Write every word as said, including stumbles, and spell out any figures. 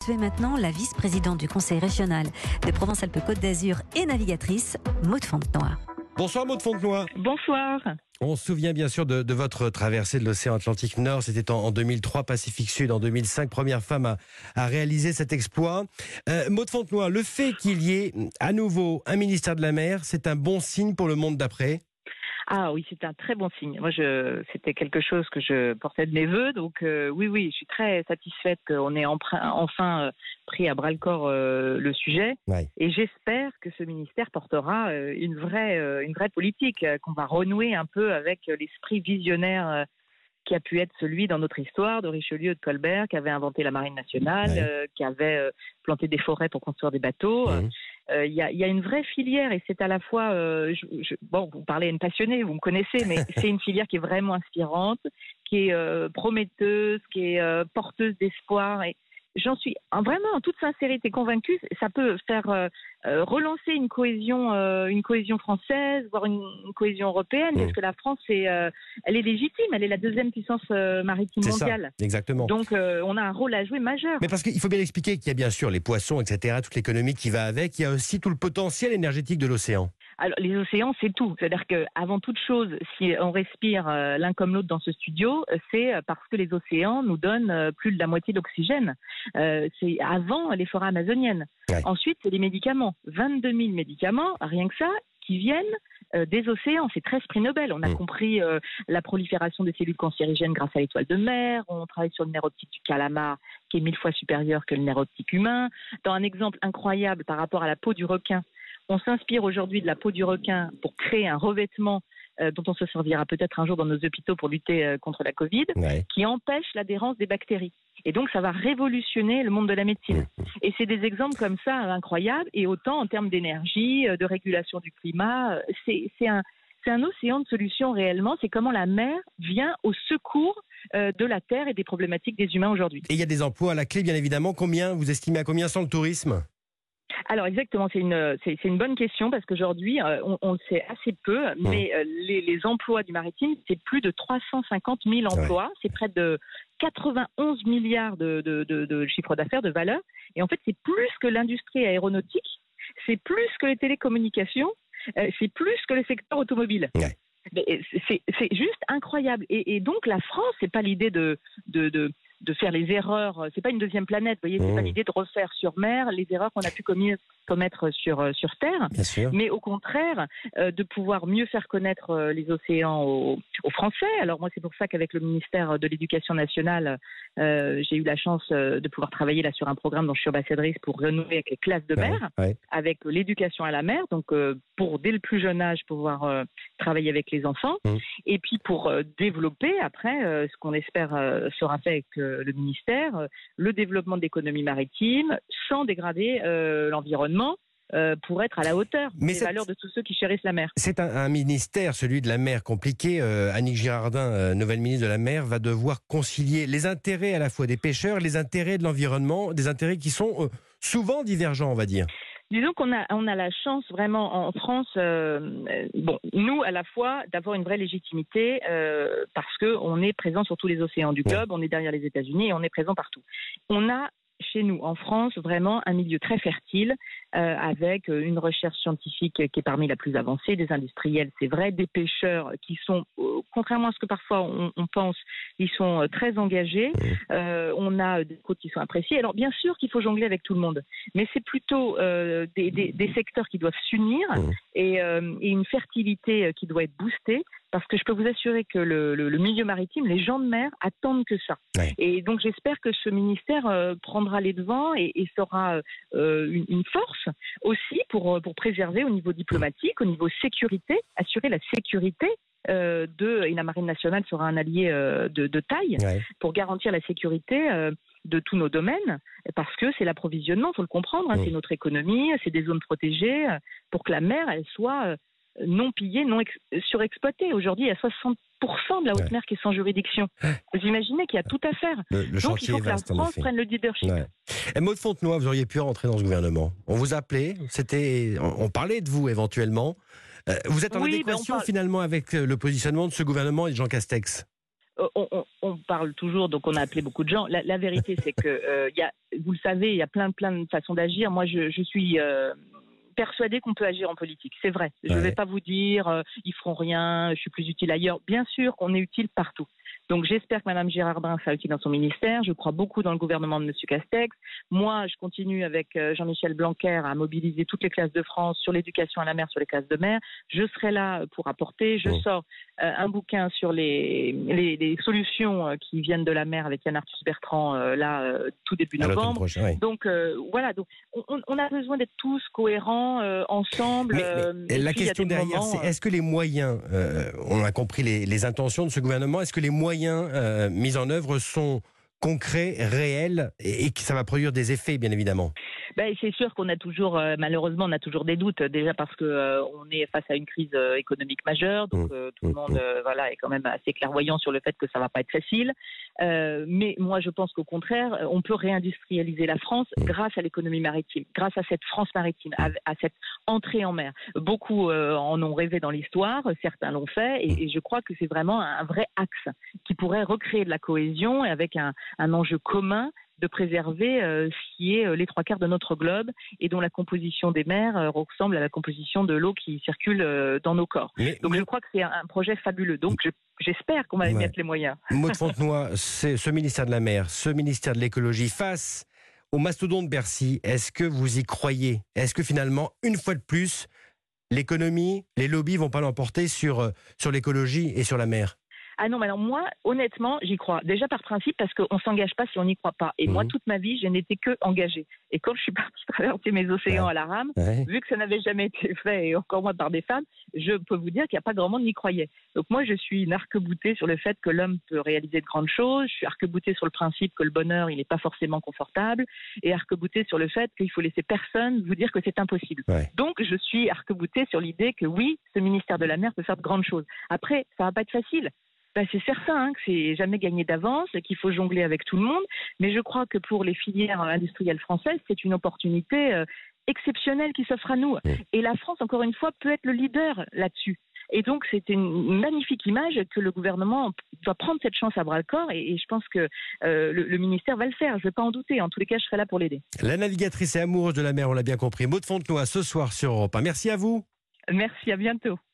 Tu es maintenant la vice-présidente du Conseil régional de Provence-Alpes-Côte d'Azur et navigatrice, Maud Fontenoy. Bonsoir Maud Fontenoy. Bonsoir. On se souvient bien sûr de, de votre traversée de l'océan Atlantique Nord. C'était en, en deux mille trois, Pacifique Sud. En deux mille cinq, première femme à, à réaliser cet exploit. Euh, Maud Fontenoy, le fait qu'il y ait à nouveau un ministère de la mer, c'est un bon signe pour le monde d'après? Ah oui, c'est un très bon signe. Moi, je, c'était quelque chose que je portais de mes voeux. Donc euh, oui, oui, je suis très satisfaite qu'on ait emprunt, enfin euh, pris à bras-le-corps euh, le sujet. Ouais. Et j'espère que ce ministère portera euh, une, vraie, euh, une vraie politique, euh, qu'on va renouer un peu avec euh, l'esprit visionnaire euh, qui a pu être celui dans notre histoire de Richelieu et de Colbert, qui avait inventé la marine nationale, Ouais. euh, qui avait euh, planté des forêts pour construire des bateaux. Mmh. Il euh, y, y a une vraie filière et c'est à la fois, euh, je, je, bon, vous parlez à une passionnée, vous me connaissez, mais c'est une filière qui est vraiment inspirante, qui est euh, prometteuse, qui est euh, porteuse d'espoir. Et j'en suis vraiment en toute sincérité convaincue. Ça peut faire euh, euh, relancer une cohésion, euh, une cohésion française, voire une, une cohésion européenne, Mmh. parce que la France, est, euh, elle est légitime, elle est la deuxième puissance euh, maritime C'est mondiale. ça, exactement. Donc, euh, on a un rôle à jouer majeur. Mais parce qu'il faut bien expliquer qu'il y a bien sûr les poissons, et cetera, toute l'économie qui va avec. Il y a aussi tout le potentiel énergétique de l'océan. Alors, les océans, c'est tout. C'est-à-dire qu'avant toute chose, si on respire euh, l'un comme l'autre dans ce studio, euh, c'est parce que les océans nous donnent euh, plus de la moitié d'oxygène. Euh, c'est avant les forêts amazoniennes. Ouais. Ensuite, c'est les médicaments. vingt-deux mille médicaments, rien que ça, qui viennent euh, des océans. C'est treize prix Nobel. On a Mmh. compris euh, la prolifération des cellules cancérigènes grâce à l'étoile de mer. On travaille sur le nerf optique du calamar, qui est mille fois supérieur que le nerf optique humain. Dans un exemple incroyable par rapport à la peau du requin, on s'inspire aujourd'hui de la peau du requin pour créer un revêtement euh, dont on se servira peut-être un jour dans nos hôpitaux pour lutter euh, contre la Covid, Ouais. qui empêche l'adhérence des bactéries. Et donc, ça va révolutionner le monde de la médecine. Mmh. Et c'est des exemples comme ça euh, incroyables. Et autant en termes d'énergie, euh, de régulation du climat, euh, c'est, c'est, un, c'est un océan de solutions réellement. C'est comment la mer vient au secours euh, de la Terre et des problématiques des humains aujourd'hui. Et il y a des emplois à la clé, bien évidemment. Combien, vous estimez à combien sans le tourisme? Alors exactement, c'est une, c'est, c'est une bonne question parce qu'aujourd'hui, euh, on, on le sait assez peu, mais euh, les, les emplois du maritime, c'est plus de trois cent cinquante mille emplois, ouais. C'est près de quatre-vingt-onze milliards de, de, de, de chiffre d'affaires, de valeur, et en fait c'est plus que l'industrie aéronautique, c'est plus que les télécommunications, euh, c'est plus que le secteur automobile. Ouais. C'est, c'est juste incroyable. Et, et donc la France, c'est pas l'idée de, de, de, de faire les erreurs, c'est pas une deuxième planète, vous voyez, c'est Mmh. pas l'idée de refaire sur mer les erreurs qu'on a pu commis, commettre sur, sur Terre, Bien sûr. mais au contraire, euh, de pouvoir mieux faire connaître euh, les océans aux, aux Français. Alors moi, c'est pour ça qu'avec le ministère de l'Éducation nationale, euh, j'ai eu la chance euh, de pouvoir travailler là sur un programme dont je suis ambassadrice pour renouer avec les classes de mer, Ouais, ouais. avec l'éducation à la mer, donc euh, pour dès le plus jeune âge pouvoir euh, travailler avec les enfants, Mmh. et puis pour euh, développer après euh, ce qu'on espère euh, sera fait avec euh, le ministère, euh, le développement de l'économie maritime sans dégrader euh, l'environnement euh, pour être à la hauteur Mais des cette- valeurs de tous ceux qui chérissent la mer. C'est un, un ministère, celui de la mer, compliqué. Euh, Annick Girardin, euh, nouvelle ministre de la mer, va devoir concilier les intérêts à la fois des pêcheurs, les intérêts de l'environnement, des intérêts qui sont euh, souvent divergents, on va dire. Disons qu'on a, on a la chance vraiment en France, euh, euh, bon, nous à la fois d'avoir une vraie légitimité euh, parce qu'on est présent sur tous les océans du globe, on est derrière les États-Unis et on est présent partout. On a chez nous, en France, vraiment un milieu très fertile euh, avec une recherche scientifique qui est parmi la plus avancée, des industriels, c'est vrai, des pêcheurs qui sont, euh, contrairement à ce que parfois on, on pense, ils sont euh, très engagés. Euh, on a des côtes qui sont appréciées. Alors bien sûr qu'il faut jongler avec tout le monde, mais c'est plutôt euh, des, des, des secteurs qui doivent s'unir et, euh, et une fertilité qui doit être boostée. Parce que je peux vous assurer que le, le, le milieu maritime, les gens de mer attendent que ça. Ouais. Et donc j'espère que ce ministère euh, prendra les devants et, et sera euh, une, une force aussi pour, pour préserver au niveau diplomatique, au niveau sécurité, assurer la sécurité euh, de, et la Marine nationale sera un allié euh, de, de taille Ouais. pour garantir la sécurité euh, de tous nos domaines, parce que c'est l'approvisionnement, il faut le comprendre, hein, Mmh. c'est notre économie, c'est des zones protégées, euh, pour que la mer, elle soit... Euh, non pillée, non ex- surexploitée. Aujourd'hui, il y a soixante pour cent de la haute Ouais. mer qui est sans juridiction. Vous imaginez qu'il y a tout à faire. Le, le Donc, il chantier faut est que la vaste, en France effet. prenne le leadership. Ouais. Et Maud Fontenoy, vous auriez pu rentrer dans ce gouvernement. On vous appelait, c'était, on, on parlait de vous éventuellement. Euh, vous êtes en Oui, ben, adéquation on parle- finalement avec euh, le positionnement de ce gouvernement et de Jean Castex? On, on, on parle toujours, donc on a appelé beaucoup de gens. La, la vérité, c'est que, euh, y a, vous le savez, il y a plein, plein de façons d'agir. Moi, je, je suis euh, persuadée qu'on peut agir en politique. C'est vrai. Je ne Ouais. vais pas vous dire, euh, ils feront rien, je suis plus utile ailleurs. Bien sûr qu'on est utile partout. Donc j'espère que Mme Girardin sera utile dans son ministère. Je crois beaucoup dans le gouvernement de M. Castex. Moi, je continue avec euh, Jean-Michel Blanquer à mobiliser toutes les classes de France sur l'éducation à la mer, sur les classes de mer. Je serai là pour apporter. Je Bon. sors euh, un bouquin sur les, les, les solutions euh, qui viennent de la mer avec Yann Arthus Bertrand, euh, là, euh, tout début À l'automne novembre. prochain, oui. Donc euh, voilà, donc, on, on a besoin d'être tous cohérents, euh, ensemble. Mais, euh, mais et la puis, il y a question des derrière, moments, c'est est-ce que les moyens, euh, on a compris les, les intentions de ce gouvernement, est-ce que les moyens euh, mis en œuvre sont concrets, réels, et, et que ça va produire des effets, bien évidemment? Ben, c'est sûr qu'on a toujours, euh, malheureusement, on a toujours des doutes. Déjà parce que euh, on est face à une crise euh, économique majeure, donc Mmh. euh, tout le Mmh. monde, euh, voilà, est quand même assez clairvoyant sur le fait que ça va pas être facile. Euh, mais moi, je pense qu'au contraire, euh, on peut réindustrialiser la France Mmh. grâce à l'économie maritime, grâce à cette France maritime, à, à cette entrée en mer. Beaucoup euh, en ont rêvé dans l'histoire, certains l'ont fait, et, et je crois que c'est vraiment un, un vrai axe qui pourrait recréer de la cohésion et avec un, un enjeu commun de préserver euh, ce qui est euh, les trois quarts de notre globe et dont la composition des mers euh, ressemble à la composition de l'eau qui circule euh, dans nos corps. Mais, Donc mais- je crois que c'est un, un projet fabuleux. Donc je- j'espère qu'on va y Ouais. mettre les moyens. Maud Fontenoy, c'est ce ministère de la Mer, ce ministère de l'écologie, face au mastodonte Bercy, est-ce que vous y croyez? Est-ce que finalement, une fois de plus, l'économie, les lobbies vont pas l'emporter sur, euh, sur l'écologie et sur la mer? Ah non, mais alors moi, honnêtement, j'y crois. Déjà par principe, parce qu'on ne s'engage pas si on n'y croit pas. Et Mhm. moi, toute ma vie, je n'étais que engagée. Et quand je suis partie traverser mes océans Ouais. à la rame, Ouais. vu que ça n'avait jamais été fait, et encore moins par des femmes, je peux vous dire qu'il n'y a pas grand monde qui y croyait. Donc moi, je suis une arc-boutée sur le fait que l'homme peut réaliser de grandes choses. Je suis arc-boutée sur le principe que le bonheur, il n'est pas forcément confortable. Et arc-boutée sur le fait qu'il faut laisser personne vous dire que c'est impossible. Ouais. Donc je suis arc-boutée sur l'idée que oui, ce ministère de la Mer peut faire de grandes choses. Après, ça va pas être facile. Ben, c'est certain hein, que c'est jamais gagné d'avance, qu'il faut jongler avec tout le monde, mais je crois que pour les filières industrielles françaises, c'est une opportunité euh, exceptionnelle qui s'offre à nous. Mmh. Et la France, encore une fois, peut être le leader là-dessus. Et donc, c'est une magnifique image que le gouvernement doit prendre cette chance à bras-le-corps, et, et je pense que euh, le, le ministère va le faire, je ne vais pas en douter. En tous les cas, je serai là pour l'aider. La navigatrice et amoureuse de la mer, on l'a bien compris, Maud Fontenoy, ce soir sur Europe un. Merci à vous. Merci, à bientôt.